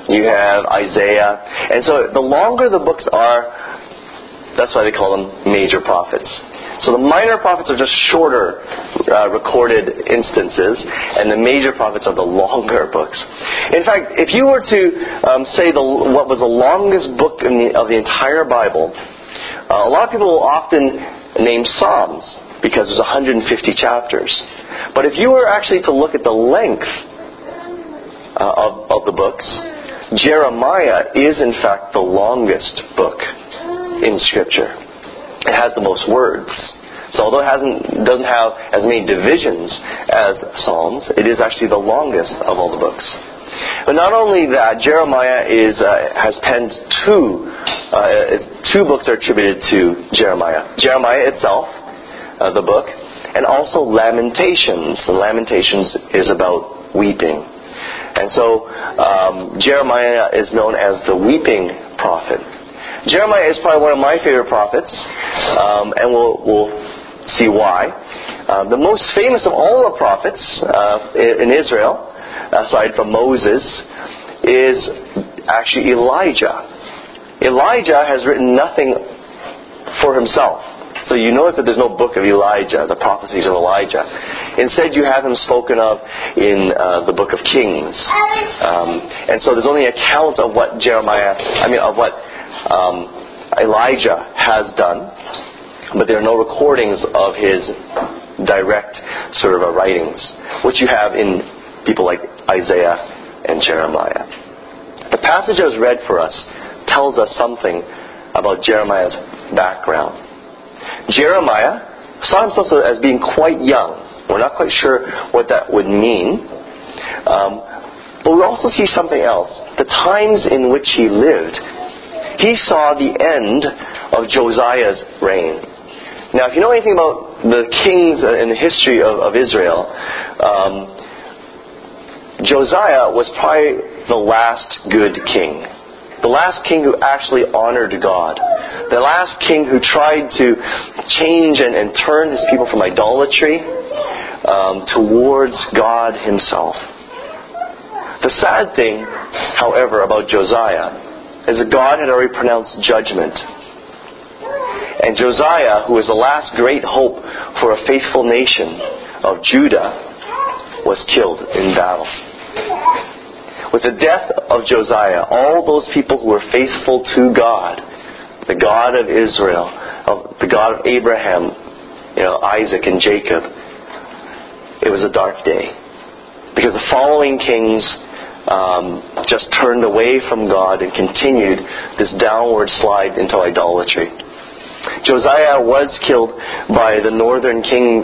You have Isaiah. And so the longer the books are, that's why they call them major prophets. So the minor prophets are just shorter recorded instances, and the major prophets are the longer books. In fact, if you were to say what was the longest book of the entire Bible, a lot of people will often name Psalms because there's 150 chapters. But if you were actually to look at the length of the books, Jeremiah is in fact the longest book in Scripture. It has the most words. So although it doesn't have as many divisions as Psalms, it is actually the longest of all the books. But not only that, Jeremiah has penned two books are attributed to Jeremiah. Jeremiah itself, the book, and also Lamentations. And Lamentations is about weeping. And so Jeremiah is known as the weeping prophet. Jeremiah is probably one of my favorite prophets, and we'll see why. The most famous of all the prophets in Israel, aside from Moses, is actually Elijah. Elijah has written nothing for himself. So you notice that there's no book of Elijah, the prophecies of Elijah. Instead, you have him spoken of in the book of Kings. And so there's only accounts of what Elijah has done, but there are no recordings of his direct sort of writings, which you have in people like Isaiah and Jeremiah. The passage that was read for us tells us something about Jeremiah's background. Jeremiah saw himself as being quite young. We're not quite sure what that would mean. But we also see something else. The times in which he lived. He saw the end of Josiah's reign. Now, if you know anything about the kings in the history of Israel, Josiah was probably the last good king. The last king who actually honored God. The last king who tried to change and turn his people from idolatry towards God himself. The sad thing, however, about Josiah is that God had already pronounced judgment. And Josiah, who was the last great hope for a faithful nation of Judah, was killed in battle. With the death of Josiah, all those people who were faithful to God, the God of Israel, the God of Abraham, Isaac and Jacob, it was a dark day. Because the following kings just turned away from God and continued this downward slide into idolatry. Josiah was killed by the northern kings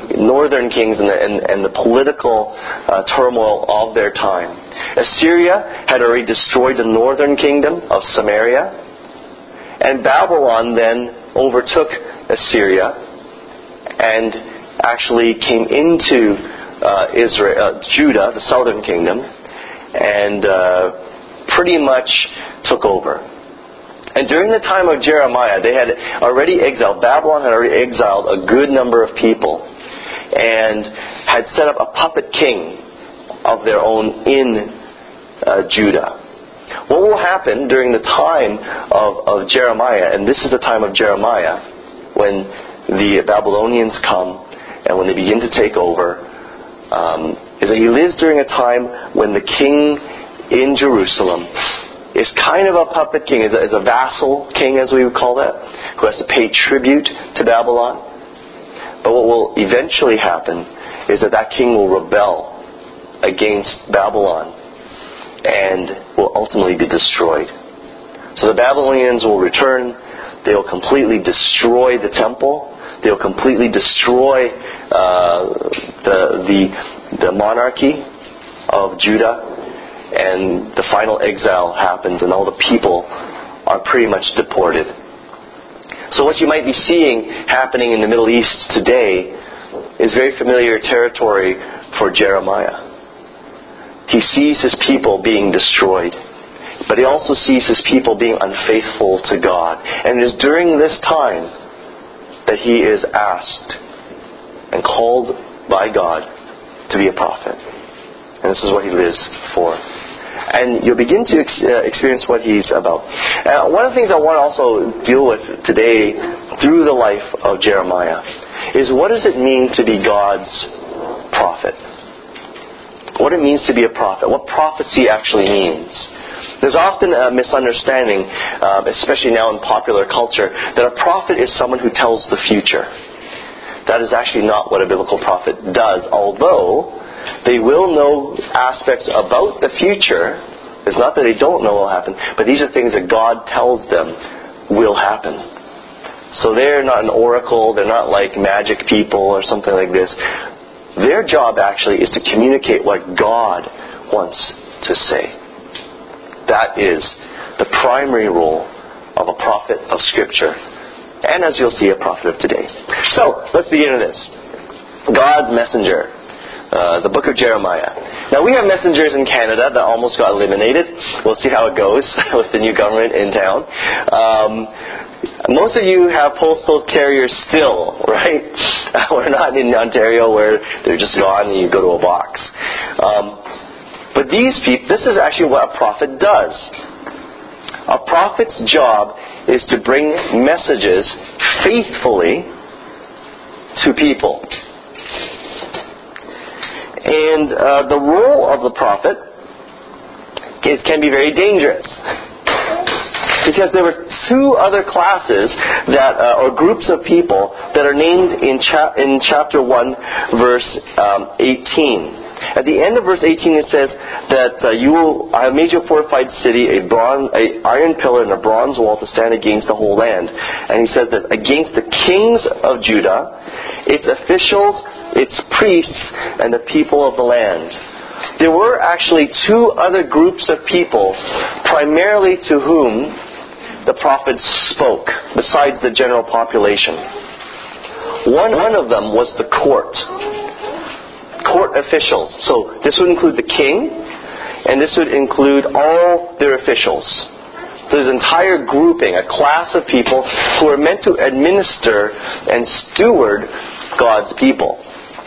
and the political turmoil of their time. Assyria had already destroyed the northern kingdom of Samaria, and Babylon then overtook Assyria and actually came into Judah, the southern kingdom, and pretty much took over. And during the time of Jeremiah, Babylon had already exiled a good number of people and had set up a puppet king of their own in Judah. What will happen during the time of Jeremiah, and this is the time of Jeremiah, when the Babylonians come and when they begin to take over, is that he lives during a time when the king in Jerusalem is kind of a puppet king, is a vassal king, as we would call that, who has to pay tribute to Babylon. But what will eventually happen is that king will rebel against Babylon and will ultimately be destroyed. So the Babylonians will return. They will completely destroy the temple. They will completely destroy the monarchy of Judah. And the final exile happens, and all the people are pretty much deported. So what you might be seeing happening in the Middle East today is very familiar territory for Jeremiah. He sees his people being destroyed, but he also sees his people being unfaithful to God. And it is during this time that he is asked and called by God to be a prophet. And this is what he lives for. and you'll begin to experience what he's about. One of the things I want to also deal with today through the life of Jeremiah is, what does it mean to be God's prophet? What it means to be a prophet, what prophecy actually means. There's often a misunderstanding, especially now in popular culture, that a prophet is someone who tells the future. That is actually not what a biblical prophet does, although they will know aspects about the future. It's not that they don't know what will happen, but these are things that God tells them will happen. So they're not an oracle, they're not like magic people or something like this. Their job actually is to communicate what God wants to say. That is the primary role of a prophet of Scripture. And as you'll see, a prophet of today. So, let's begin with this. God's messenger. The book of Jeremiah. Now, we have messengers in Canada that almost got eliminated. We'll see how it goes with the new government in town. Most of you have postal carriers still, right? We're not in Ontario where they're just gone and you go to a box. But these people, this is actually what a prophet does. A prophet's job is to bring messages faithfully to people. And the role of the prophet can be very dangerous. Because there were two other classes that, or groups of people that are named in chapter 1, verse 18. At the end of verse 18 it says that I have made you a fortified city, a iron pillar and a bronze wall to stand against the whole land. And he says that against the kings of Judah, its officials, its priests, and the people of the land. There were actually two other groups of people, primarily to whom the prophets spoke, besides the general population. One of them was the court officials. So this would include the king, and this would include all their officials. So there's an entire grouping, a class of people who are meant to administer and steward God's people.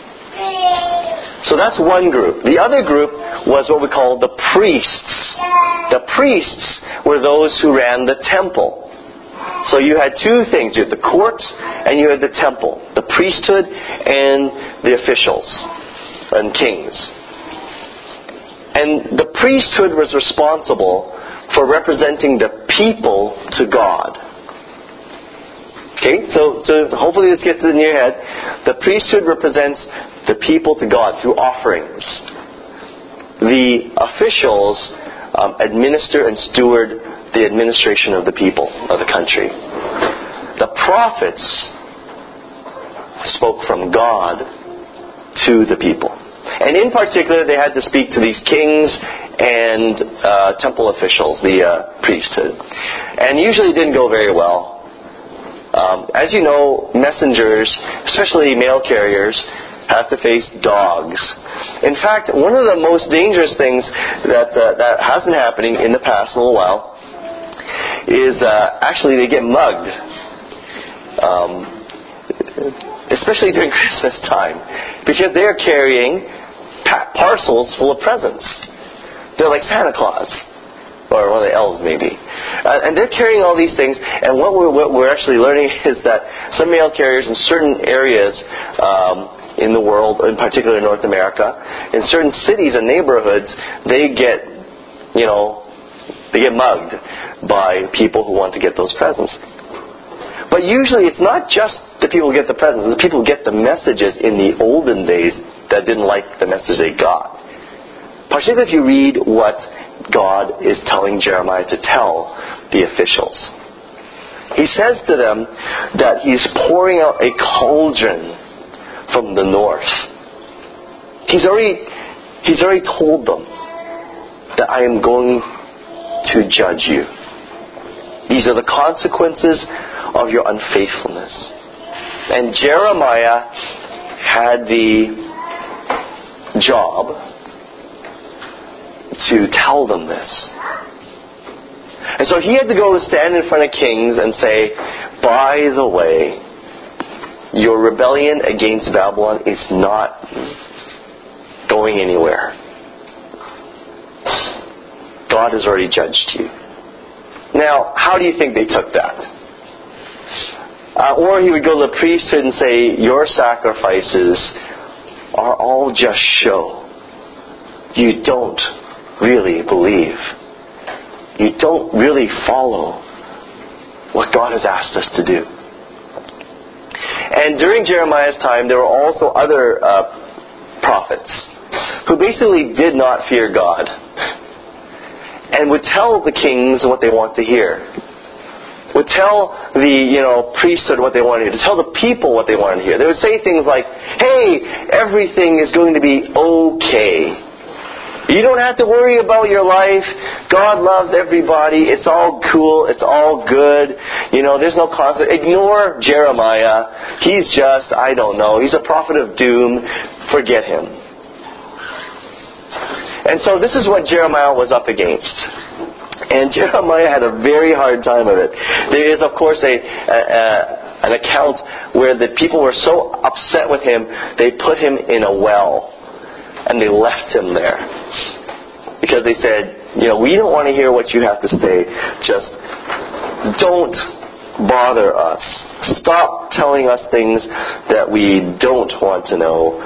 So that's one group. The other group was what we call the priests. The priests were those who ran the temple. So you had two things. You had the court and you had the temple. The priesthood and the officials and kings. And the priesthood was responsible for representing the people to God. Okay, so hopefully this gets in your head. The priesthood represents the people to God through offerings. The officials administer and steward the administration of the people of the country. The prophets spoke from God to the people. And in particular, they had to speak to these kings and temple officials, the priesthood. And usually it didn't go very well. As you know, messengers, especially mail carriers, have to face dogs. In fact, one of the most dangerous things that has been happening in the past a little while is actually they get mugged. Especially during Christmas time, because they are carrying parcels full of presents. They're like Santa Claus, or one of the elves maybe, and they're carrying all these things. And what we're actually learning is that some mail carriers in certain areas in the world, in particular in North America, in certain cities and neighborhoods, they get mugged by people who want to get those presents. But usually it's not just the people who get the presents, it's the people who get the messages in the olden days that didn't like the message they got. Particularly if you read what God is telling Jeremiah to tell the officials. He says to them that He's pouring out a cauldron from the north. He's already told them that I am going to judge you. These are the consequences of your unfaithfulness. And Jeremiah had the job to tell them this. And so he had to go stand in front of kings and say, by the way, your rebellion against Babylon is not going anywhere. God has already judged you. Now, how do you think they took that? Or he would go to the priesthood and say, your sacrifices are all just show. You don't really believe. You don't really follow what God has asked us to do. And during Jeremiah's time, there were also other prophets who basically did not fear God and would tell the kings what they want to hear. Would tell the priesthood what they wanted to hear. To tell the people what they wanted to hear. They would say things like, hey, everything is going to be okay. You don't have to worry about your life. God loves everybody. It's all cool. It's all good. There's no conflict. Ignore Jeremiah. He's just, I don't know. He's a prophet of doom. Forget him. And so this is what Jeremiah was up against. And Jeremiah had a very hard time of it. There is, of course, an account where the people were so upset with him, they put him in a well. And they left him there. Because they said, we don't want to hear what you have to say. Just don't bother us. Stop telling us things that we don't want to know.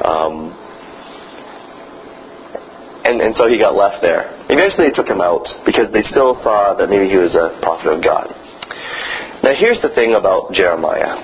And so he got left there. Eventually they took him out because they still saw that maybe he was a prophet of God. Now here's the thing about Jeremiah.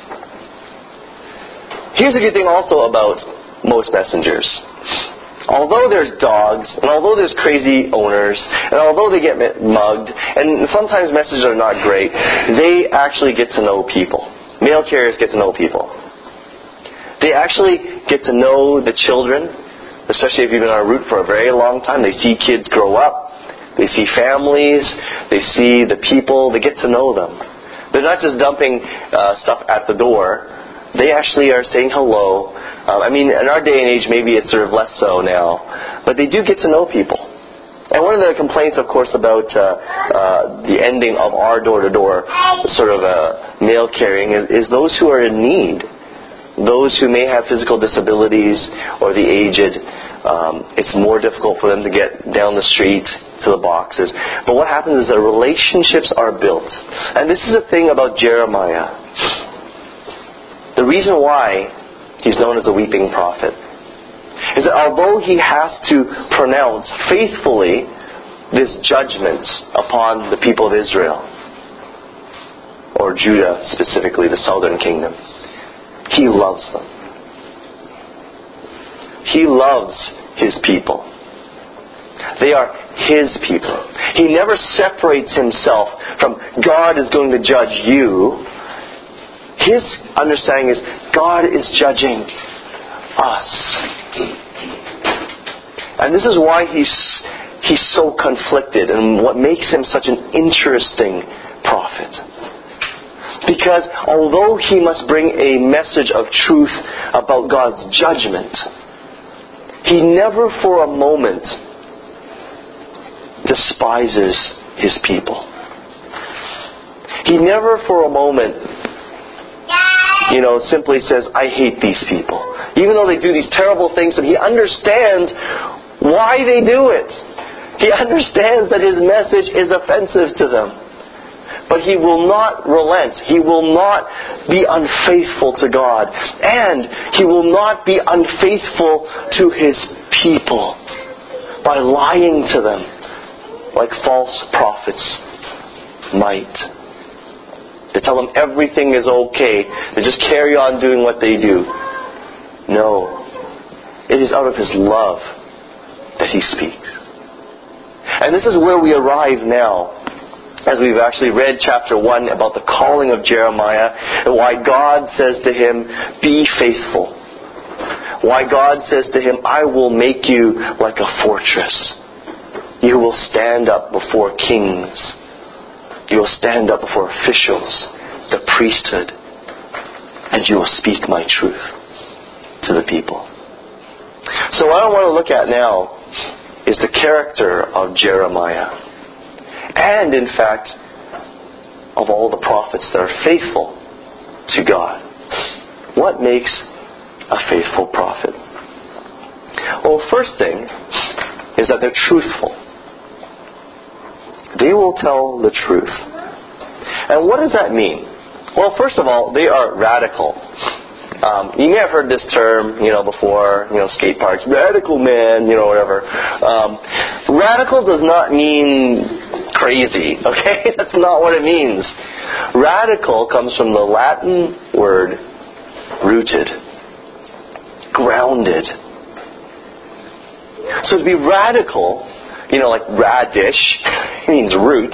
Here's a good thing also about most messengers. Although there's dogs, and although there's crazy owners, and although they get mugged, and sometimes messages are not great, they actually get to know people. Mail carriers get to know people. They actually get to know the children, especially if you've been on a route for a very long time. They see kids grow up. They see families. They see the people. They get to know them. They're not just dumping stuff at the door. They actually are saying hello. In our day and age, maybe it's sort of less so now. But they do get to know people. And one of the complaints, of course, about the ending of our door-to-door sort of mail carrying is those who are in need. Those who may have physical disabilities or the aged. It's more difficult for them to get down the street to the boxes. But what happens is that relationships are built. And this is the thing about Jeremiah. The reason why he's known as a weeping prophet is that although he has to pronounce faithfully this judgment upon the people of Israel, or Judah specifically, the southern kingdom, he loves them. He loves his people. They are his people. He never separates himself from God is going to judge you. His understanding is God is judging us. And this is why he's so conflicted and what makes him such an interesting prophet. Because although he must bring a message of truth about God's judgment, he never for a moment despises his people. He never for a moment simply says, I hate these people. Even though they do these terrible things, and he understands why they do it. He understands that his message is offensive to them. But he will not relent. He will not be unfaithful to God. And he will not be unfaithful to his people by lying to them like false prophets might. They tell them everything is okay. They just carry on doing what they do. No. It is out of his love that he speaks. And this is where we arrive now, as we've actually read chapter 1 about the calling of Jeremiah and why God says to him, be faithful. Why God says to him, I will make you like a fortress. You will stand up before kings. You will stand up before officials, the priesthood, and you will speak my truth to the people. So what I want to look at now is the character of Jeremiah. And, in fact, of all the prophets that are faithful to God. What makes a faithful prophet? Well, the first thing is that they're truthful. They will tell the truth. And what does that mean? Well, first of all, they are radical. You may have heard this term, before, skate parks, radical man, whatever. Radical does not mean crazy, okay? That's not what it means. Radical comes from the Latin word rooted, grounded. So to be radical, like radish, it means root.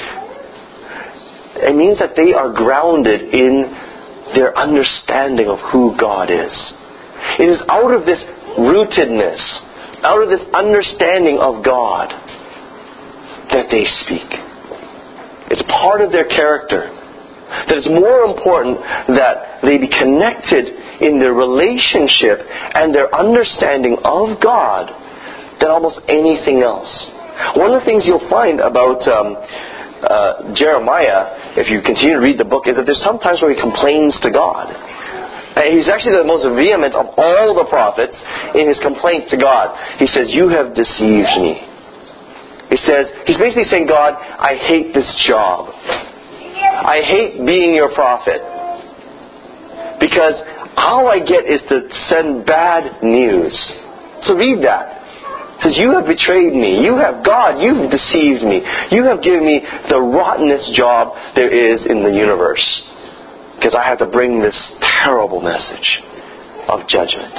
It means that they are grounded in their understanding of who God is. It is out of this rootedness, out of this understanding of God, that they speak. It's part of their character. That it's more important that they be connected in their relationship and their understanding of God than almost anything else. One of the things you'll find about Jeremiah, if you continue to read the book, is that there's sometimes where he complains to God. And he's actually the most vehement of all the prophets in his complaint to God. He says, "You have deceived me." He says, he's basically saying, "God, I hate this job. I hate being your prophet. Because all I get is to send bad news." So read that. It says, "You have betrayed me. You've deceived me. You have given me the rottenest job there is in the universe. Because I have to bring this terrible message of judgment."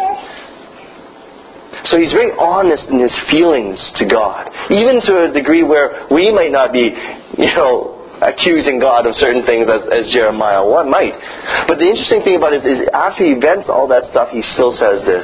So he's very honest in his feelings to God. Even to a degree where we might not be, accusing God of certain things as Jeremiah might. But the interesting thing about it is after he vents all that stuff, he still says this.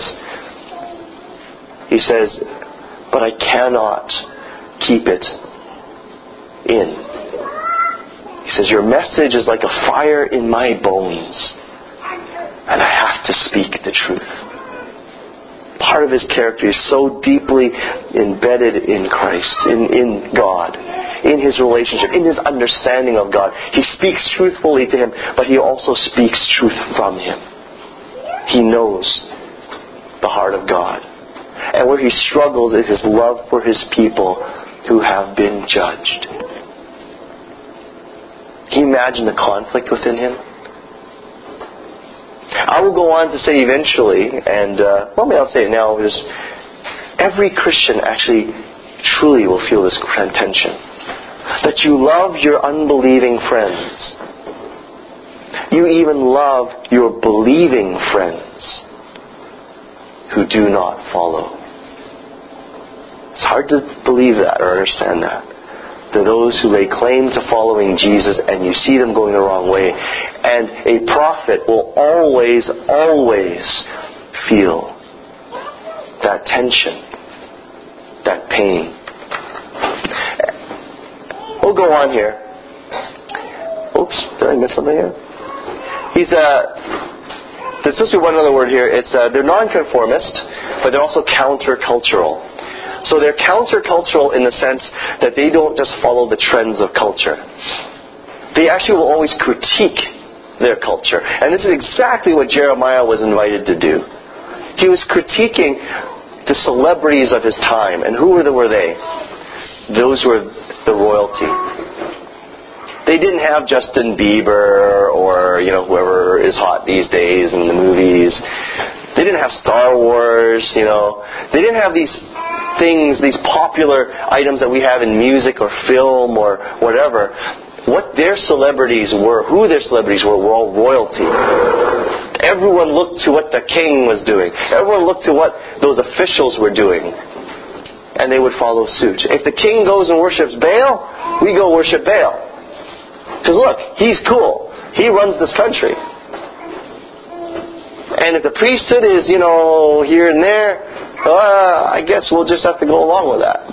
He says, "But I cannot keep it in." He says, "Your message is like a fire in my bones, and I have to speak the truth." Part of his character is so deeply embedded in Christ, in God, in his relationship, in his understanding of God. He speaks truthfully to him, but he also speaks truth from him. He knows the heart of God. And where he struggles is his love for his people who have been judged. Can you imagine the conflict within him? I will go on to say eventually, and maybe I'll say it now, is every Christian actually truly will feel this tension. That you love your unbelieving friends. You even love your believing friends who do not follow. It's hard to believe that or understand that. To those who lay claim to following Jesus and you see them going the wrong way. And a prophet will always feel that tension, that pain. We'll go on here. Oops, did I miss something here? There's just one other word here. It's they're nonconformist, but they're also countercultural. So they're countercultural in the sense that they don't just follow the trends of culture. They actually will always critique their culture. And this is exactly what Jeremiah was invited to do. He was critiquing the celebrities of his time. And who were they? Those were the royalty. They didn't have Justin Bieber or, whoever is hot these days in the movies. They didn't have Star Wars, They didn't have these things, these popular items that we have in music or film or whatever. What their celebrities were, who their celebrities were all royalty. Everyone looked to what the king was doing. Everyone looked to what those officials were doing. And they would follow suit. If the king goes and worships Baal, we go worship Baal. Because look, he's cool. He runs this country. And if the priesthood is, here and there, I guess we'll just have to go along with that.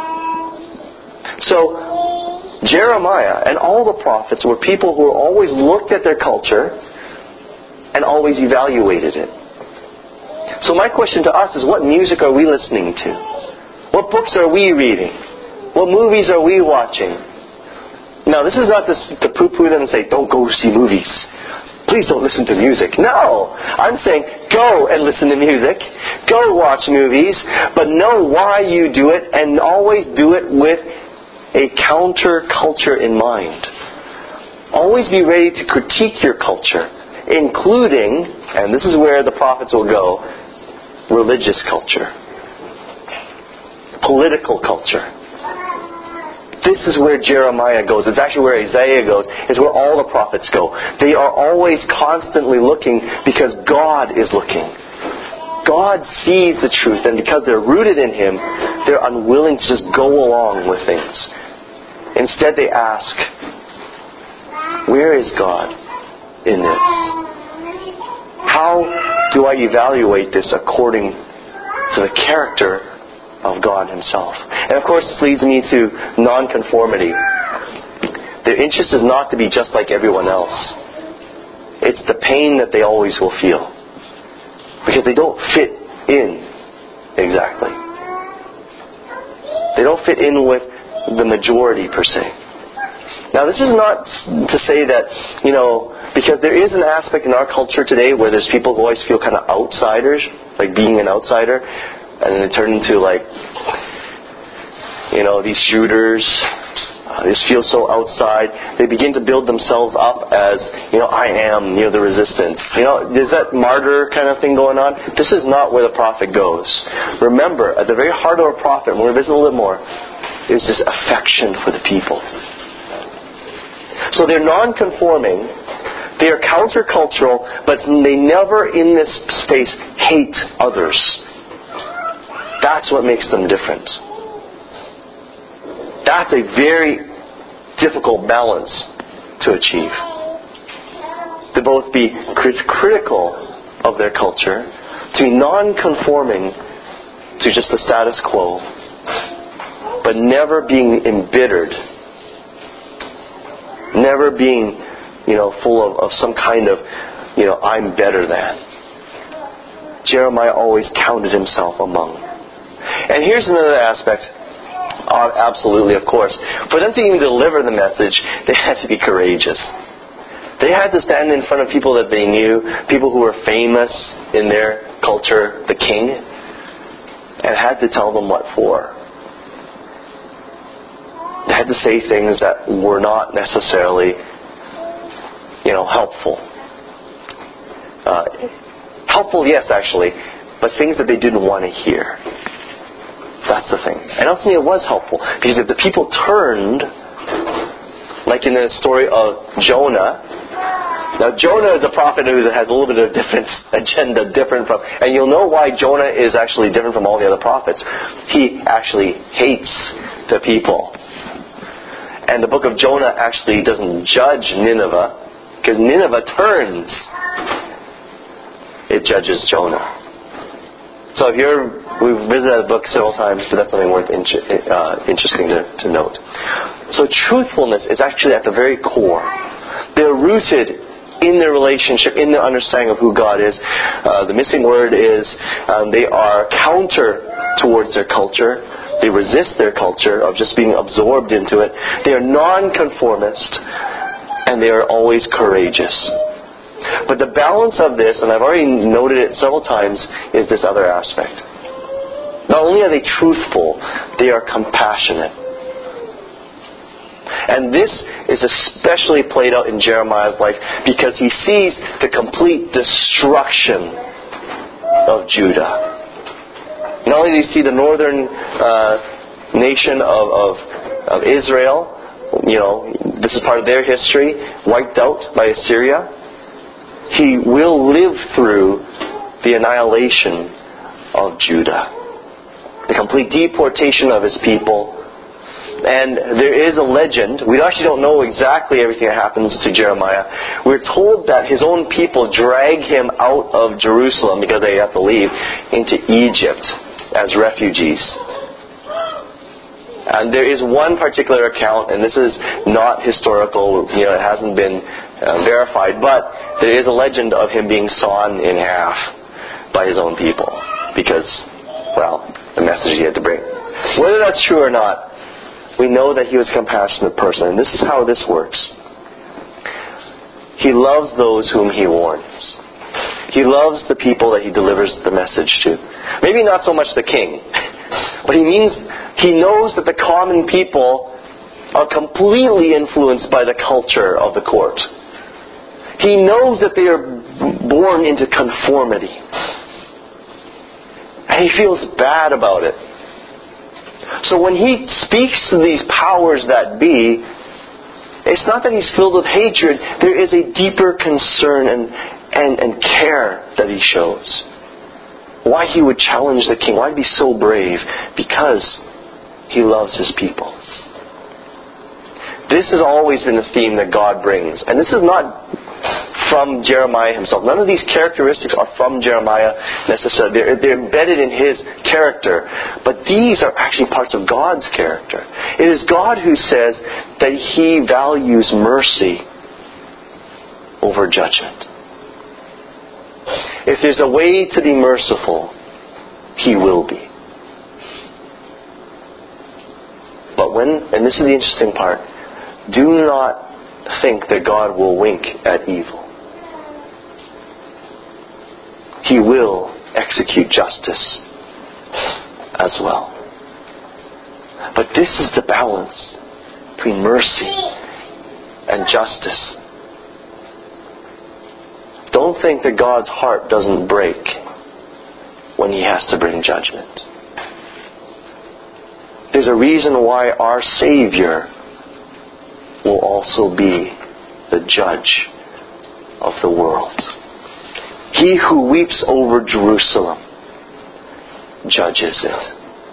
So, Jeremiah and all the prophets were people who always looked at their culture and always evaluated it. So my question to us is, what music are we listening to? What books are we reading? What movies are we watching? Now, this is not to poo-poo them and say, don't go see movies. Please don't listen to music. No! I'm saying, go and listen to music. Go watch movies. But know why you do it, and always do it with a counter-culture in mind. Always be ready to critique your culture, including, and this is where the prophets will go, religious culture, political culture. This is where Jeremiah goes. It's actually where Isaiah goes. It's where all the prophets go. They are always constantly looking because God is looking. God sees the truth, and because they're rooted in Him, they're unwilling to just go along with things. Instead, they ask, where is God in this? How do I evaluate this according to the character of God Himself? And of course, this leads me to nonconformity. Their interest is not to be just like everyone else. It's the pain that they always will feel, because they don't fit in exactly. They don't fit in with the majority per se. Now, this is not to say that, because there is an aspect in our culture today where there's people who always feel kind of outsiders, like being an outsider, and then they turn into these shooters. They just feel so outside. They begin to build themselves up as, I am, the resistance. There's that martyr kind of thing going on. This is not where the prophet goes. Remember, at the very heart of a prophet, when we visit a little bit more, is this affection for the people. So they're non-conforming, they are countercultural, but they never in this space hate others. That's what makes them different. That's a very difficult balance to achieve. To both be critical of their culture, to be non-conforming to just the status quo, but never being embittered, never being, full of some kind of, I'm better than. Jeremiah always counted himself among. And here's another aspect. Absolutely, of course. For them to even deliver the message, they had to be courageous. They had to stand in front of people that they knew, people who were famous in their culture, the king, and had to tell them what for. They had to say things that were not necessarily, helpful. Helpful, yes, actually, but things that they didn't want to hear. That's the thing. And ultimately it was helpful, because if the people turned, like in the story of Jonah. Now Jonah is a prophet who has a little bit of a different agenda, different from, and you'll know why Jonah is actually different from all the other prophets. He actually hates the people. And the book of Jonah actually doesn't judge Nineveh, because Nineveh turns. It judges Jonah. So we've visited the book several times, but that's something worth interesting to note. So truthfulness is actually at the very core. They're rooted in their relationship, in their understanding of who God is. The missing word is they are counter towards their culture. They resist their culture of just being absorbed into it. They are non-conformist, and they are always courageous. But the balance of this, and I've already noted it several times, is this other aspect. Not only are they truthful, they are compassionate. And this is especially played out in Jeremiah's life because he sees the complete destruction of Judah. Not only do you see the northern nation of Israel, this is part of their history, wiped out by Assyria. He will live through the annihilation of Judah. The complete deportation of his people. And there is a legend. We actually don't know exactly everything that happens to Jeremiah. We're told that his own people drag him out of Jerusalem, because they have to leave, into Egypt as refugees. And there is one particular account, and this is not historical, it hasn't been verified, but there is a legend of him being sawn in half by his own people because, the message he had to bring. Whether that's true or not, we know that he was a compassionate person, and this is how this works. He loves those whom he warns. He loves the people that he delivers the message to. Maybe not so much the king, but he knows that the common people are completely influenced by the culture of the court. He knows that they are born into conformity. And he feels bad about it. So when he speaks to these powers that be, it's not that he's filled with hatred. There is a deeper concern and care that he shows. Why he would challenge the king, why be so brave? Because he loves his people. This has always been the theme that God brings. And this is not from Jeremiah himself. None of these characteristics are from Jeremiah necessarily. They're embedded in his character. But these are actually parts of God's character. It is God who says that he values mercy over judgment. If there's a way to be merciful, he will be. But and this is the interesting part, do not think that God will wink at evil. He will execute justice as well. But this is the balance between mercy and justice. Don't think that God's heart doesn't break when he has to bring judgment. There's a reason why our Savior will also be the judge of the world. He who weeps over Jerusalem judges it.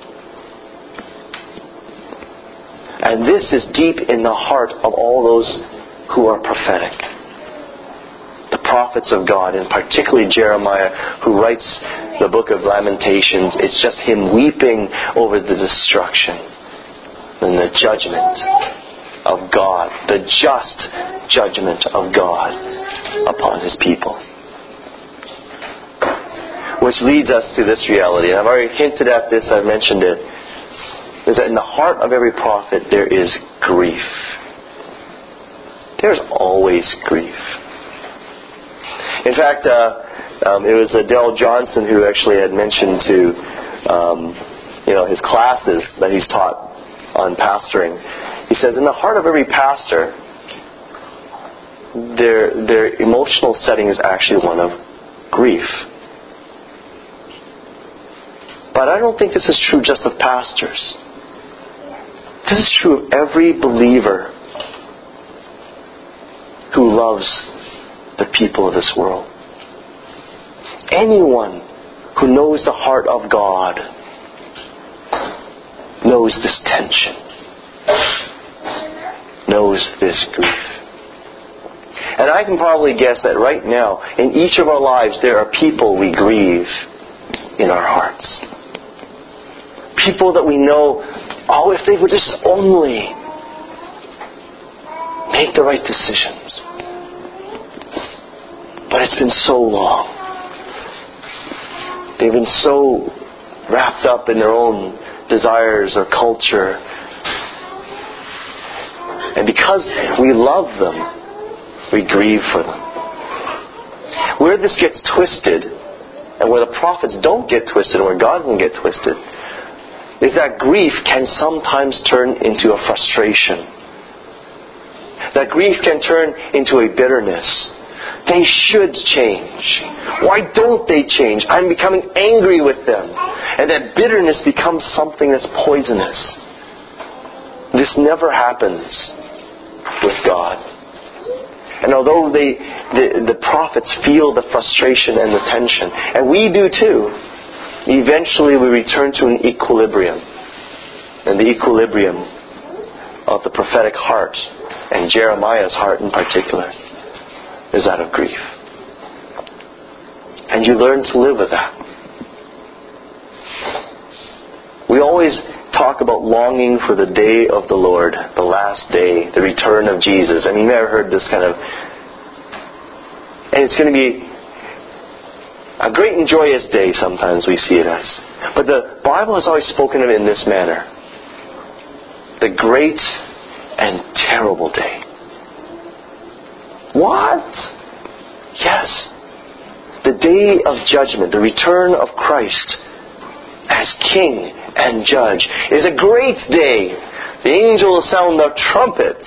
And this is deep in the heart of all those who are prophetic. The prophets of God, and particularly Jeremiah, who writes the book of Lamentations. It's just him weeping over the destruction and the judgment of God, the just judgment of God upon his people. Which leads us to this reality. And I've already hinted at this, I've mentioned it, is that in the heart of every prophet there is grief. There's always grief. In fact, it was Dale Johnson who actually had mentioned to his classes that he's taught on pastoring. He says, in the heart of every pastor, their emotional setting is actually one of grief. But I don't think this is true just of pastors. This is true of every believer who loves the people of this world. Anyone who knows the heart of God knows this tension, knows this grief. And I can probably guess that right now, in each of our lives, there are people we grieve in our hearts. People that we know, if they would just only make the right decisions. But it's been so long. They've been so wrapped up in their own desires or culture. And because we love them, we grieve for them. Where this gets twisted, and where the prophets don't get twisted, and where God doesn't get twisted, is that grief can sometimes turn into a frustration. That grief can turn into a bitterness. They should change. Why don't they change? I'm becoming angry with them. And that bitterness becomes something that's poisonous. This never happens with God. And although the prophets feel the frustration and the tension, and we do too, eventually we return to an equilibrium. And the equilibrium of the prophetic heart, and Jeremiah's heart in particular, is that of grief. And you learn to live with that. We always talk about longing for the day of the Lord, the last day, the return of Jesus. I mean, you've ever heard this kind of... And it's going to be a great and joyous day, sometimes we see it as. But the Bible has always spoken of it in this manner. The great and terrible day. What? Yes. The day of judgment, the return of Christ as King and Judge, is a great day The angel will sound the trumpets.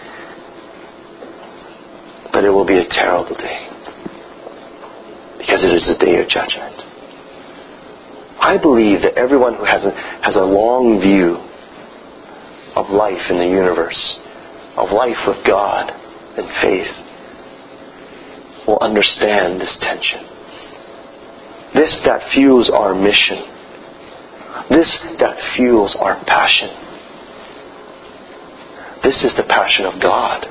But it will be a terrible day. Because it is a day of judgment. I believe that everyone who has a long view of life in the universe, of life with God and faith, will understand this tension. This that fuels our mission. This that fuels our passion. This is the passion of God.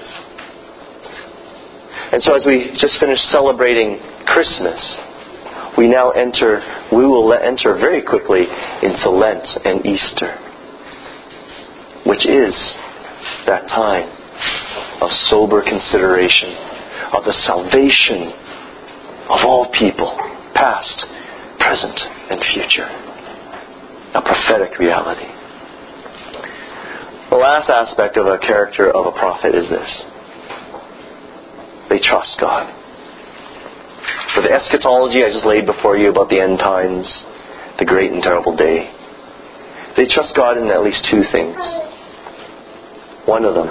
And so as we just finished celebrating Christmas, we will enter very quickly into Lent and Easter, which is that time of sober consideration of the salvation of all people, past, present, and future. A prophetic reality. The last aspect of a character of a prophet is this. They trust God. For the eschatology I just laid before you about the end times, the great and terrible day, they trust God in at least two things. One of them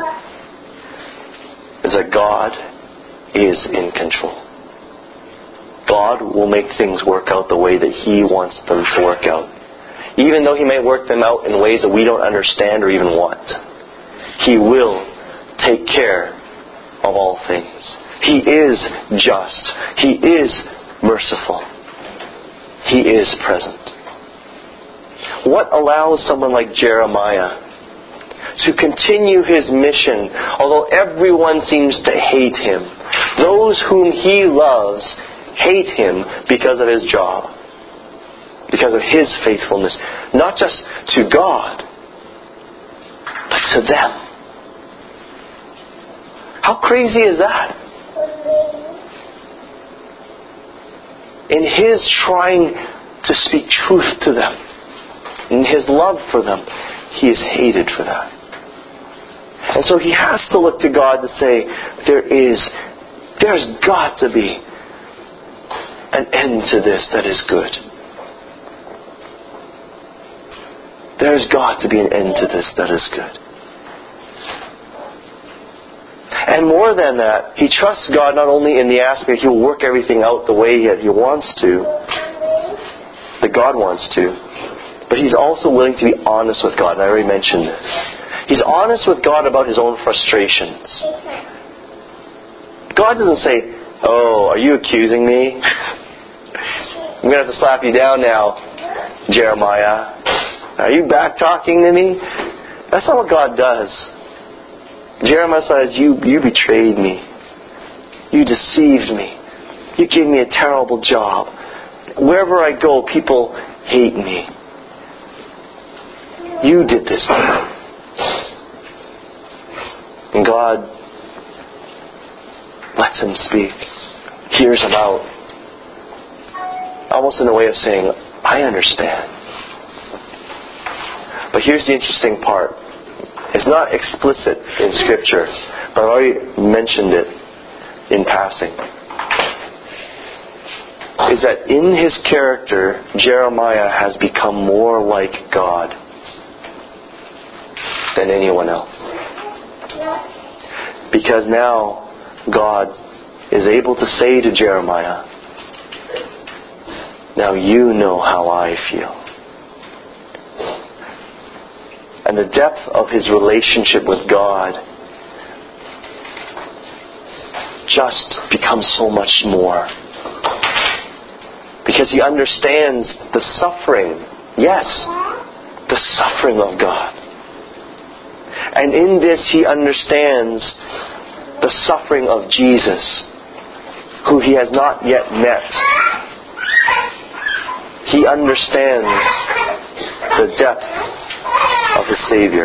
is that God is in control. God will make things work out the way that He wants them to work out. Even though He may work them out in ways that we don't understand or even want. He will take care of all things. He is just. He is merciful. He is present. What allows someone like Jeremiah to continue his mission, although everyone seems to hate him? Those whom he loves hate him because of his job, because of his faithfulness, not just to God, but to them. How crazy is that? In his trying to speak truth to them, in his love for them, he is hated for that. And so he has to look to God to say, there's got to be an end to this that is good. There's got to be an end to this that is good. And more than that, he trusts God not only in the aspect He'll work everything out the way that He wants to, that God wants to, but he's also willing to be honest with God. And I already mentioned this. He's honest with God about his own frustrations. God doesn't say, "Oh, are you accusing me? I'm going to have to slap you down now, Jeremiah. Are you back-talking to me?" That's not what God does. Jeremiah says, you betrayed me. You deceived me. You gave me a terrible job. Wherever I go, people hate me. You did this to me. And God lets him speak. Hears him out. Almost in a way of saying, I understand. But here's the interesting part. It's not explicit in Scripture, but I've already mentioned it in passing. Is that in his character, Jeremiah has become more like God than anyone else. Because now God is able to say to Jeremiah, "Now you know how I feel." And the depth of his relationship with God just becomes so much more. Because he understands the suffering, yes, the suffering of God. And in this he understands the suffering of Jesus, who he has not yet met. He understands the depth of his Savior.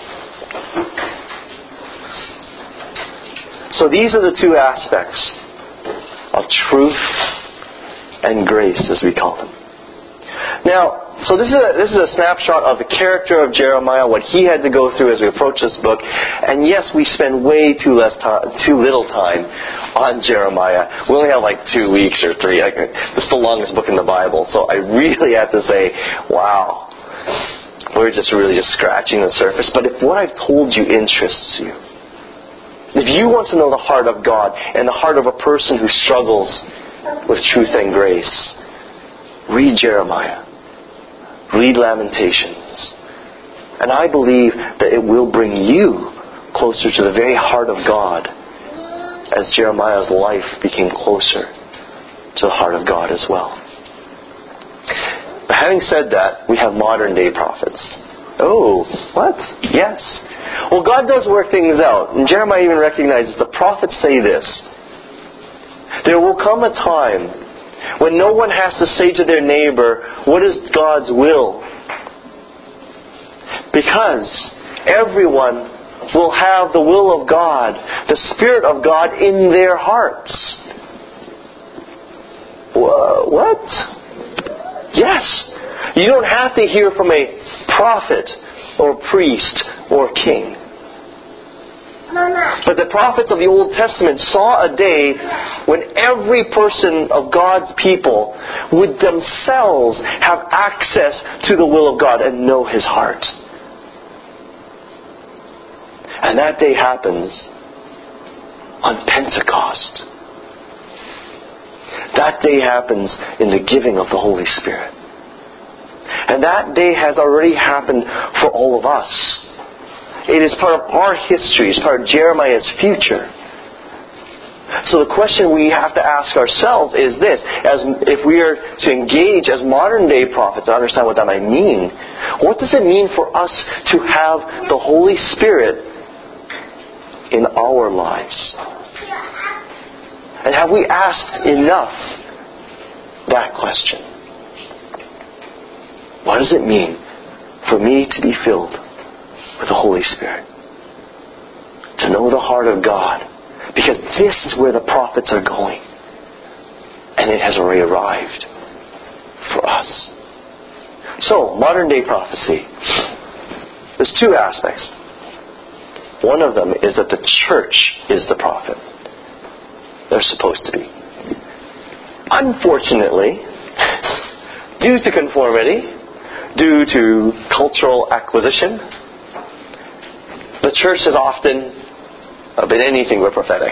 So these are the two aspects of truth and grace, as we call them. Now, so this is a snapshot of the character of Jeremiah, what he had to go through as we approach this book. And yes, we spend way too little time on Jeremiah. We only have like 2 weeks or 3. This is the longest book in the Bible, so I really have to say, wow. we're just really just scratching the surface. But if what I've told you interests you, if you want to know the heart of God and the heart of a person who struggles with truth and grace, read Jeremiah. Read Lamentations. And I believe that it will bring you closer to the very heart of God as Jeremiah's life became closer to the heart of God as well. But having said that, we have modern day prophets. Oh, what? Yes. Well, God does work things out. And Jeremiah even recognizes the prophets say this. There will come a time when no one has to say to their neighbor, what is God's will? Because everyone will have the will of God, the Spirit of God in their hearts. What? Yes. You don't have to hear from a prophet or priest or king. But the prophets of the Old Testament saw a day when every person of God's people would themselves have access to the will of God and know His heart. And that day happens on Pentecost. That day happens in the giving of the Holy Spirit. And that day has already happened for all of us. It is part of our history. It's part of Jeremiah's future. So the question we have to ask ourselves is this. If we are to engage as modern day prophets and understand what that might mean, what does it mean for us to have the Holy Spirit in our lives? And have we asked enough that question? What does it mean for me to be filled with the Holy Spirit? To know the heart of God. Because this is where the prophets are going. And it has already arrived for us. So, modern day prophecy. There's two aspects. One of them is that the church is the prophet. They're supposed to be. Unfortunately, due to conformity, due to cultural acquisition, the church has often been anything but prophetic.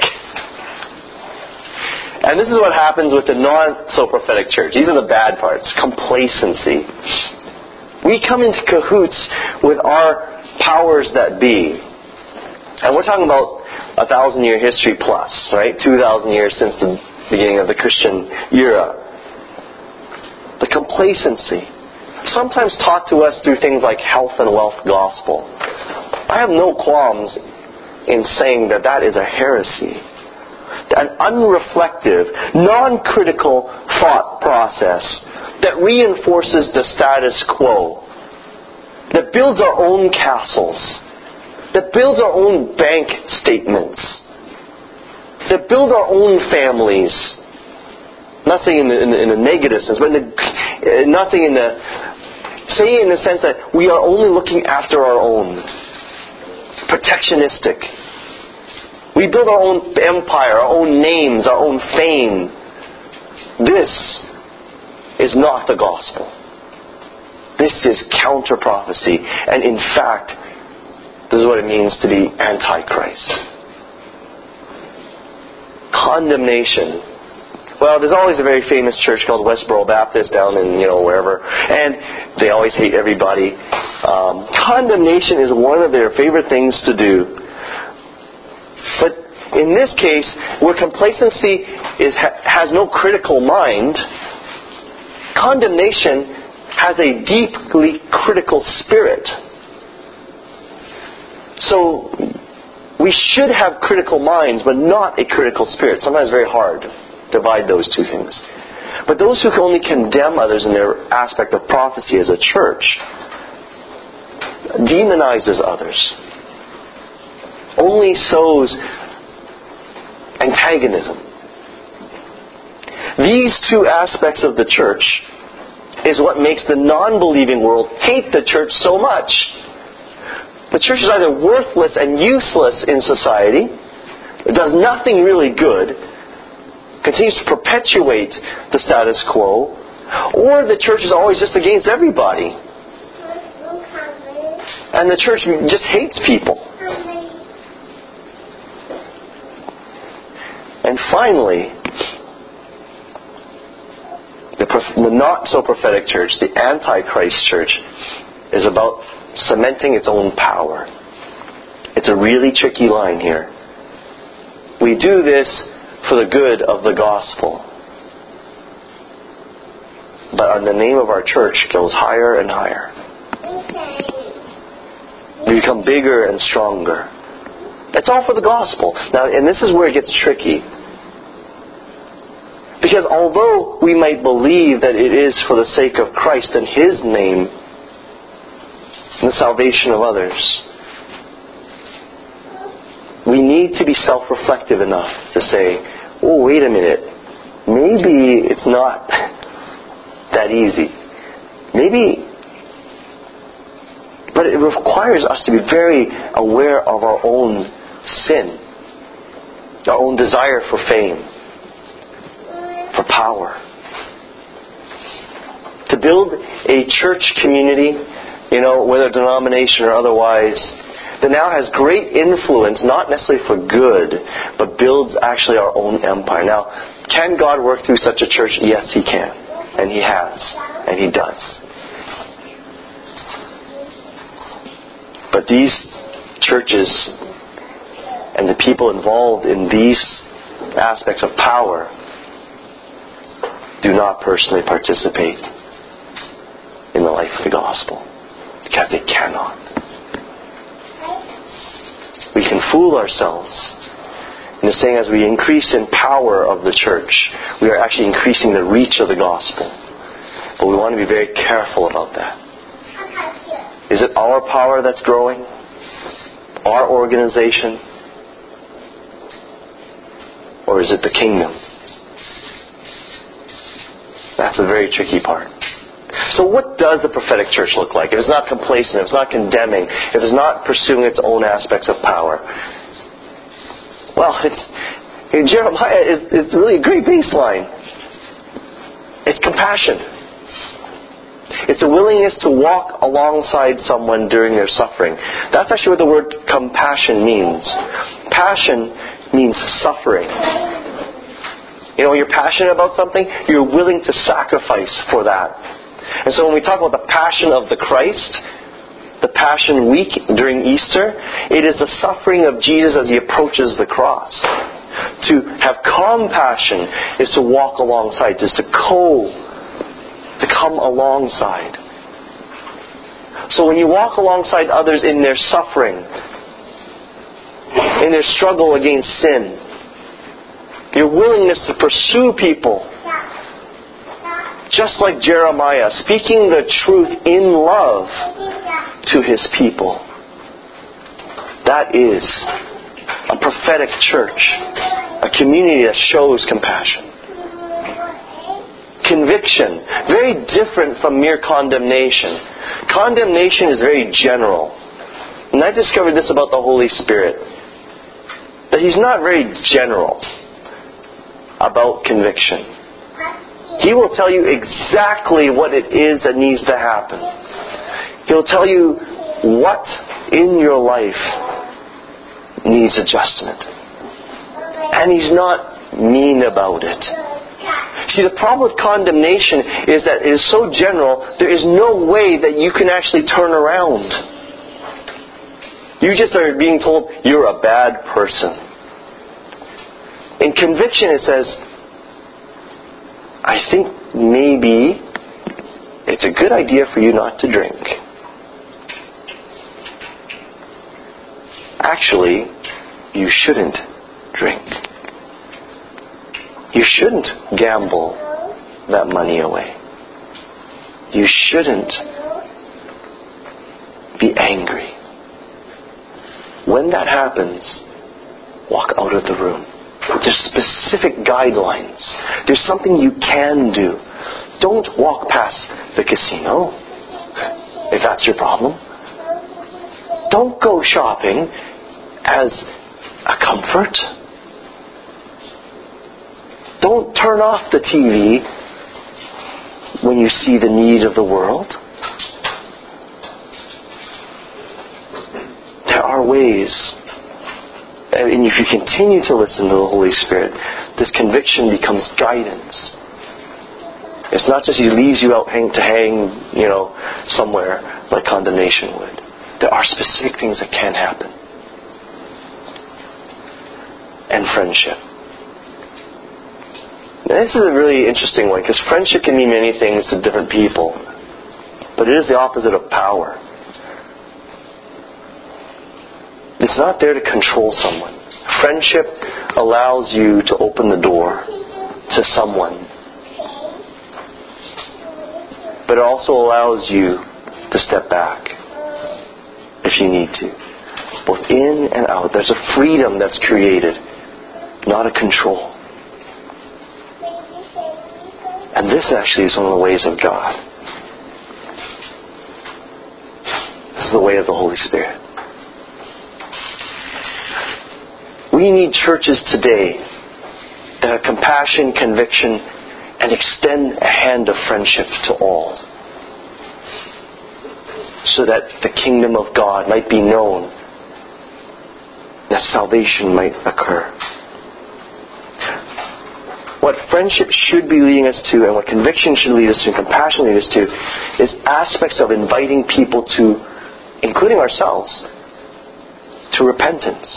And this is what happens with the not-so-prophetic church. These are the bad parts. Complacency. We come into cahoots with our powers that be. And we're talking about 1,000-year history plus, right? 2,000 years since the beginning of the Christian era. The complacency. Sometimes taught to us through things like health and wealth gospel. I have no qualms in saying that that is a heresy. An unreflective, non-critical thought process that reinforces the status quo, that builds our own castles, that builds our own bank statements, that build our own families. Not saying in the negative sense, but not saying saying in the sense that we are only looking after our own. Protectionistic. We build our own empire, our own names, our own fame. This is not the gospel. This is counter-prophecy. And in fact, this is what it means to be Antichrist. Condemnation. Well, there's always a very famous church called Westboro Baptist down in, wherever. And they always hate everybody. Condemnation is one of their favorite things to do. But in this case, where complacency has no critical mind, condemnation has a deeply critical spirit. So, we should have critical minds, but not a critical spirit. Sometimes it's very hard to divide those two things. But those who only condemn others in their aspect of prophecy as a church demonizes others. Only sows antagonism. These two aspects of the church is what makes the non-believing world hate the church so much. The church is either worthless and useless in society, it does nothing really good, continues to perpetuate the status quo, or the church is always just against everybody. And the church just hates people. And finally, the not-so-prophetic church, the Antichrist church, is about cementing its own power. It's a really tricky line here. We do this for the good of the gospel. But the name of our church goes higher and higher. We become bigger and stronger. It's all for the gospel. Now, and this is where it gets tricky. Because although we might believe that it is for the sake of Christ and His name and the salvation of others, we need to be self-reflective enough to say, oh, wait a minute, maybe it's not that easy. But it requires us to be very aware of our own sin, our own desire for fame, for power. To build a church community, whether denomination or otherwise, that now has great influence, not necessarily for good, but builds actually our own empire. Now, can God work through such a church? Yes, He can. And He has. And He does. But these churches and the people involved in these aspects of power do not personally participate in the life of the gospel, because they cannot. We can fool ourselves into saying as we increase in power of the church, we are actually increasing the reach of the gospel. But we want to be very careful about that. Is it our power that's growing? Our organization? Or is it the kingdom? That's a very tricky part. So what does the prophetic church look like? If it's not complacent, if it's not condemning, if it's not pursuing its own aspects of power? Well, Jeremiah is really a great baseline. It's compassion. It's a willingness to walk alongside someone during their suffering. That's actually what the word compassion means. Passion means suffering. When you're passionate about something, you're willing to sacrifice for that. And so when we talk about the passion of the Christ, the Passion Week during Easter, it is the suffering of Jesus as He approaches the cross. To have compassion is to walk alongside, is to come alongside. So when you walk alongside others in their suffering, in their struggle against sin, your willingness to pursue people, just like Jeremiah, speaking the truth in love to his people. That is a prophetic church, a community that shows compassion. Conviction, very different from mere condemnation. Condemnation is very general. And I discovered this about the Holy Spirit, that He's not very general about conviction. He will tell you exactly what it is that needs to happen. He'll tell you what in your life needs adjustment. And He's not mean about it. See, the problem with condemnation is that it is so general, there is no way that you can actually turn around. You just are being told, you're a bad person. In conviction it says, I think maybe it's a good idea for you not to drink. Actually, you shouldn't drink. You shouldn't gamble that money away. You shouldn't be angry. When that happens, walk out of the room. There's specific guidelines. There's something you can do. Don't walk past the casino if that's your problem. Don't go shopping as a comfort. Don't turn off the TV when you see the need of the world. ways, and if you continue to listen to the Holy Spirit, this conviction becomes guidance. It's not just He leaves you out to hang, somewhere like condemnation would. There are specific things that can happen. And friendship. Now, this is a really interesting one, because friendship can mean many things to different people. But it is the opposite of power. It's not there to control someone. Friendship allows you to open the door to someone. But it also allows you to step back if you need to. Both in and out. There's a freedom that's created, not a control. And this actually is one of the ways of God. This is the way of the Holy Spirit. We need churches today that have compassion, conviction, and extend a hand of friendship to all, so that the kingdom of God might be known, that salvation might occur. What friendship should be leading us to, and what conviction should lead us to, and compassion lead us to, is aspects of inviting people to, including ourselves, to repentance.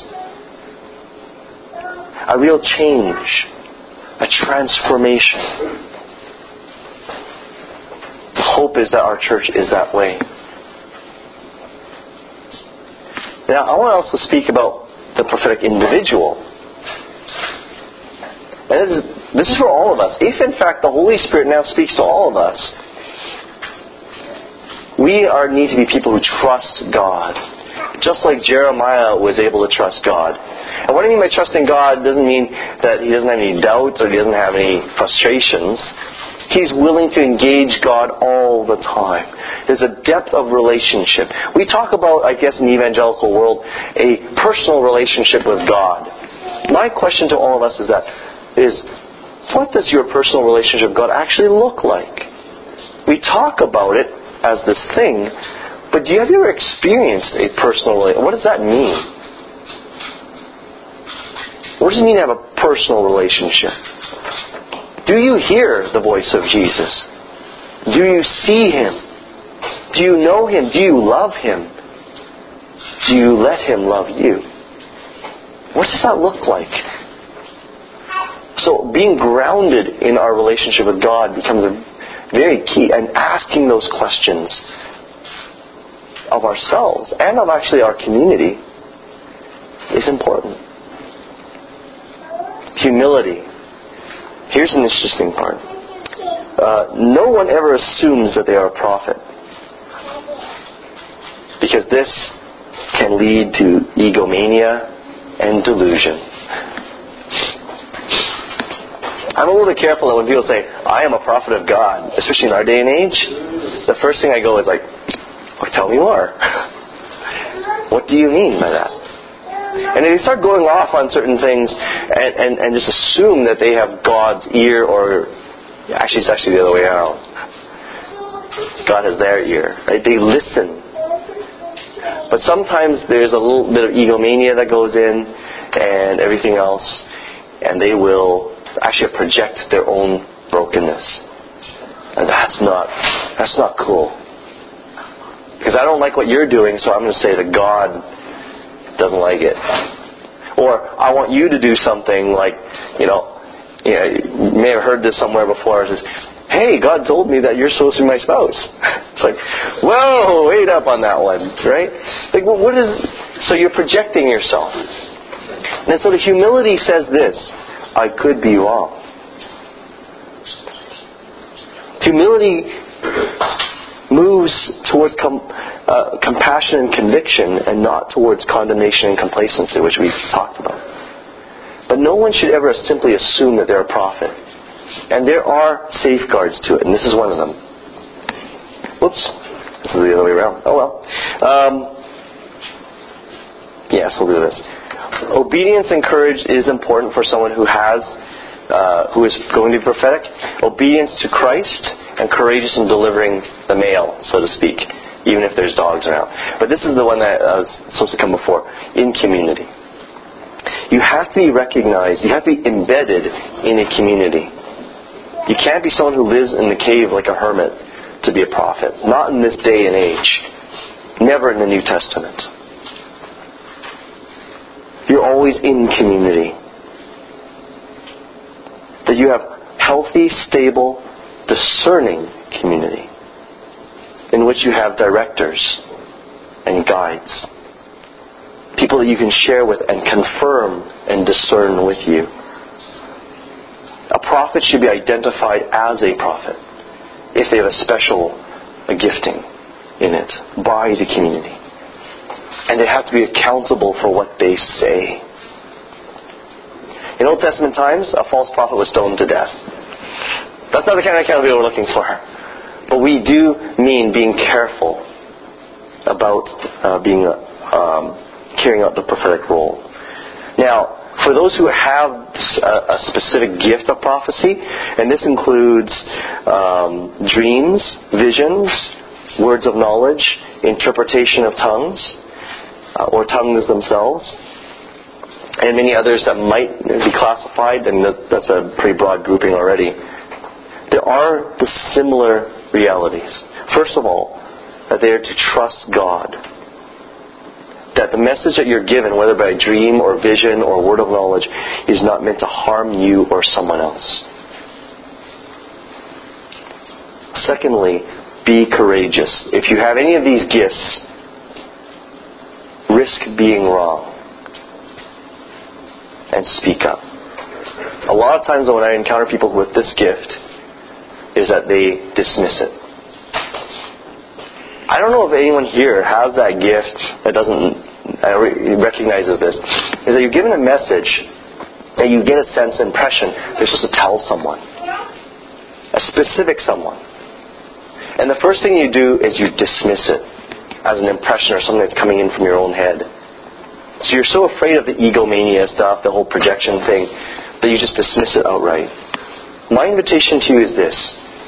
A real change. A transformation. The hope is that our church is that way. Now, I want to also speak about the prophetic individual. And this is for all of us. If, in fact, the Holy Spirit now speaks to all of us, we need to be people who trust God. Just like Jeremiah was able to trust God. And what I mean by trusting God doesn't mean that he doesn't have any doubts or he doesn't have any frustrations. He's willing to engage God all the time. There's a depth of relationship. We talk about, I guess, in the evangelical world, a personal relationship with God. My question to all of us is what does your personal relationship with God actually look like? We talk about it as this thing, but have you ever experienced a personal relationship? What does that mean? What does it mean to have a personal relationship? Do you hear the voice of Jesus? Do you see Him? Do you know Him? Do you love Him? Do you let Him love you? What does that look like? So being grounded in our relationship with God becomes very key, and asking those questions of ourselves and of actually our community is important. Humility. Here's an interesting part. No one ever assumes that they are a prophet, because this can lead to egomania and delusion. I'm a little bit careful that when people say, I am a prophet of God, especially in our day and age, the first thing I go is like, well, tell me more. What do you mean by that? And they start going off on certain things and just assume that they have God's ear, or actually it's actually the other way around. God has their ear. Right? They listen. But sometimes there's a little bit of egomania that goes in and everything else, and they will actually project their own brokenness. And that's not cool. Because I don't like what you're doing, so I'm going to say that God doesn't like it. Or I want you to do something like, you may have heard this somewhere before. It says, hey, God told me that you're supposed to be my spouse. It's like, whoa, wait up on that one, right? Like, well, so you're projecting yourself. And so the humility says this, I could be wrong. Humility moves towards compassion and conviction, and not towards condemnation and complacency, which we've talked about. But no one should ever simply assume that they're a prophet. And there are safeguards to it, and this is one of them. Whoops. This is the other way around. Oh well. Yes, we'll do this. Obedience and courage is important for someone who is going to be prophetic. Obedience to Christ and courageous in delivering the mail, so to speak. even if there's dogs around. But this is the one that was supposed to come before, in community. You have to be recognized, you have to be embedded in a community. You can't be someone who lives in the cave like a hermit to be a prophet. Not in this day and age. Never in the New Testament. You're always in community. That you have healthy, stable, discerning community in which you have directors and guides. People that you can share with and confirm and discern with you. A prophet should be identified as a prophet if they have a special gifting in it by the community. And they have to be accountable for what they say. In Old Testament times, a false prophet was stoned to death. That's not the kind of accountability we're looking for. But we do mean being careful about carrying out the prophetic role. Now, for those who have a specific gift of prophecy, and this includes dreams, visions, words of knowledge, interpretation of tongues, or tongues themselves, and many others that might be classified, and that's a pretty broad grouping already. There are the similar realities. First of all, that they are to trust God. That the message that you're given, whether by a dream or vision or word of knowledge, is not meant to harm you or someone else. Secondly, be courageous. If you have any of these gifts, risk being wrong and speak up. A lot of times when I encounter people with this gift, is that they dismiss it. I don't know if anyone here has that gift that recognizes this. Is that you're given a message that you get a sense, impression, you're supposed to tell someone. A specific someone. And the first thing you do is you dismiss it as an impression or something that's coming in from your own head. So you're so afraid of the egomania stuff, the whole projection thing, that you just dismiss it outright. My invitation to you is this.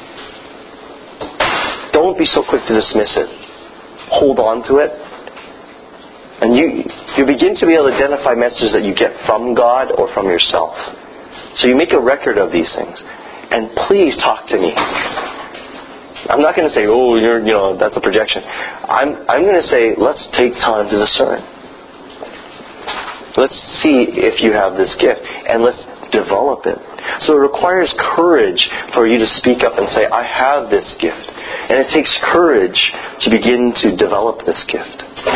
Don't be so quick to dismiss it. Hold on to it. And you begin to be able to identify messages that you get from God or from yourself. So you make a record of these things. And please talk to me. I'm not going to say, that's a projection. I'm going to say, let's take time to discern. Let's see if you have this gift. And let's develop it. So it requires courage for you to speak up and say, I have this gift. And it takes courage to begin to develop this gift.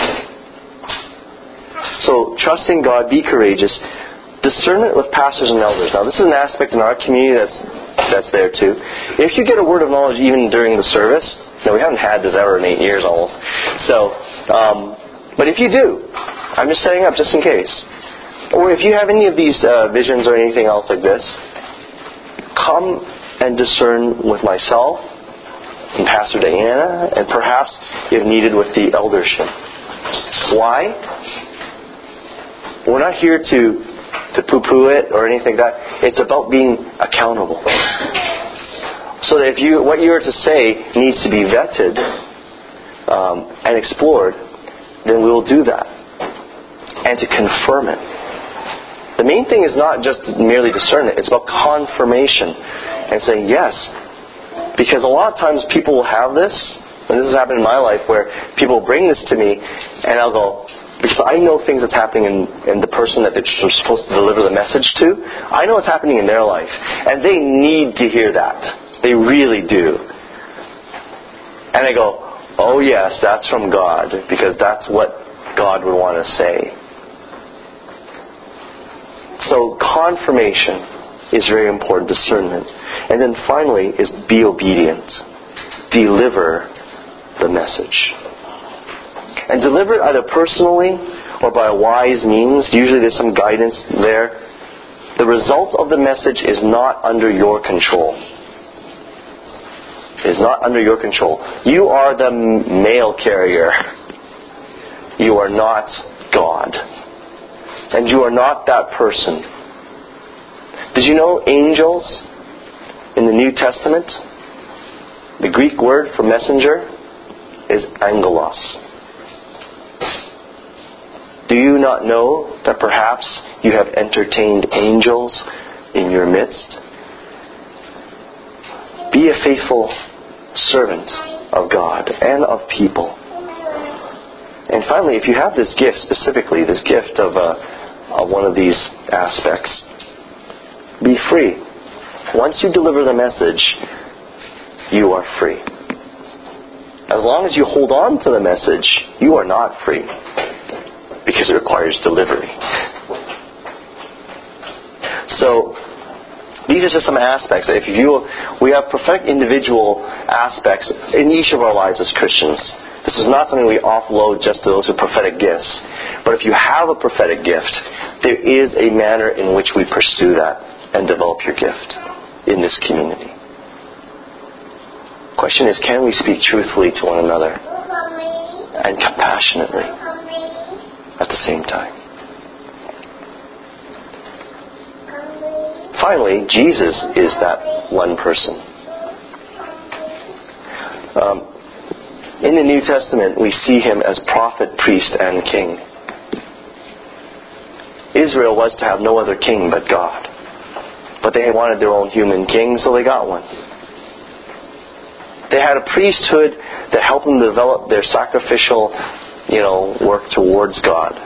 So trust in God, be courageous. Discernment with pastors and elders. Now this is an aspect in our community that's there too. If you get a word of knowledge even during the service, now we haven't had this ever in 8 years almost. So, but if you do, I'm just setting up just in case. Or if you have any of these visions or anything else like this, come and discern with myself and Pastor Diana, and perhaps, if needed, with the eldership. Why? We're not here to poo-poo it or anything like that. It's about being accountable. So that if what you are to say needs to be vetted and explored, then we will do that. And to confirm it. The main thing is not just merely discernment. It's about confirmation and saying yes. Because a lot of times people will have this, and this has happened in my life, where people bring this to me, and I'll go, because I know things that's happening in the person that they're supposed to deliver the message to. I know what's happening in their life. And they need to hear that. They really do. And I go, oh yes, that's from God, because that's what God would want to say. So confirmation is very important, discernment. And then finally is be obedient. Deliver the message. And deliver it either personally or by a wise means. Usually there's some guidance there. The result of the message is not under your control. It is not under your control. You are the mail carrier. You are not God. And you are not that person. Did you know angels in the New Testament, the Greek word for messenger, is angelos. Do you not know that perhaps you have entertained angels in your midst? Be a faithful servant of God and of people. And finally, if you have this gift, specifically this gift of one of these aspects, be free. Once you deliver the message, you are free. As long as you hold on to the message, you are not free, because it requires delivery. So, these are just some aspects. We have prophetic individual aspects in each of our lives as Christians. This is not something we offload just to those with prophetic gifts. But if you have a prophetic gift, there is a manner in which we pursue that and develop your gift in this community. The question is, can we speak truthfully to one another and compassionately at the same time? Finally, Jesus is that one person. In the New Testament, we see him as prophet, priest, and king. Israel was to have no other king but God. But they wanted their own human king, so they got one. They had a priesthood that helped them develop their sacrificial, work towards God.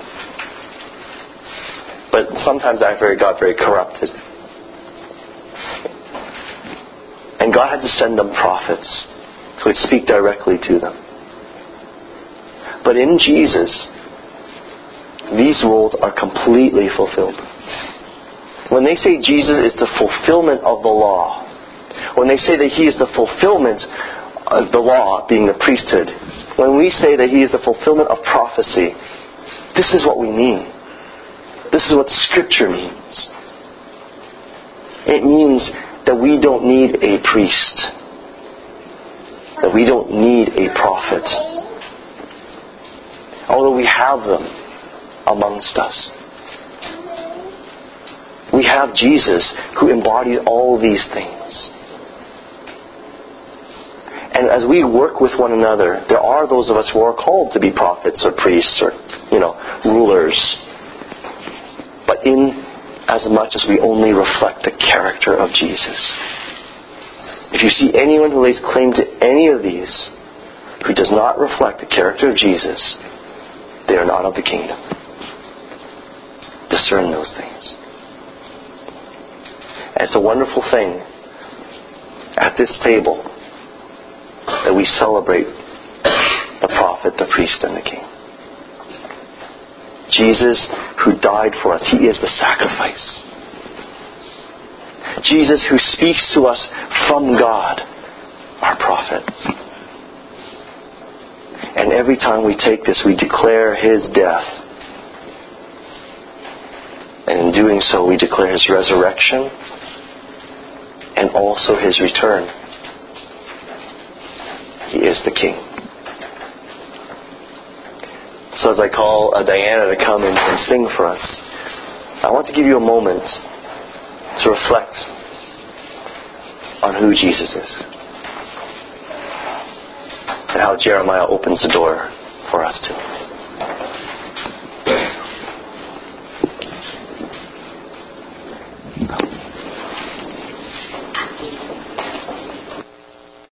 But sometimes that got very corrupted. And God had to send them prophets who would speak directly to them. But in Jesus, these roles are completely fulfilled. When they say Jesus is the fulfillment of the law, when they say that He is the fulfillment of the law, being the priesthood, when we say that He is the fulfillment of prophecy, this is what we mean. This is what Scripture means. It means that we don't need a priest, that we don't need a prophet, although we have them amongst us. We have Jesus who embodied all these things. And as we work with one another, there are those of us who are called to be prophets or priests or, rulers. But in as much as we only reflect the character of Jesus. If you see anyone who lays claim to any of these who does not reflect the character of Jesus, they are not of the kingdom. Discern those things. And it's a wonderful thing at this table that we celebrate the prophet, the priest, and the king. Jesus, who died for us, He is the sacrifice. Jesus, who speaks to us from God, our prophet. And every time we take this, we declare His death. And in doing so, we declare His resurrection and also His return. He is the King. So as I call Diana to come and sing for us, I want to give you a moment to reflect on who Jesus is and how Jeremiah opens the door for us to.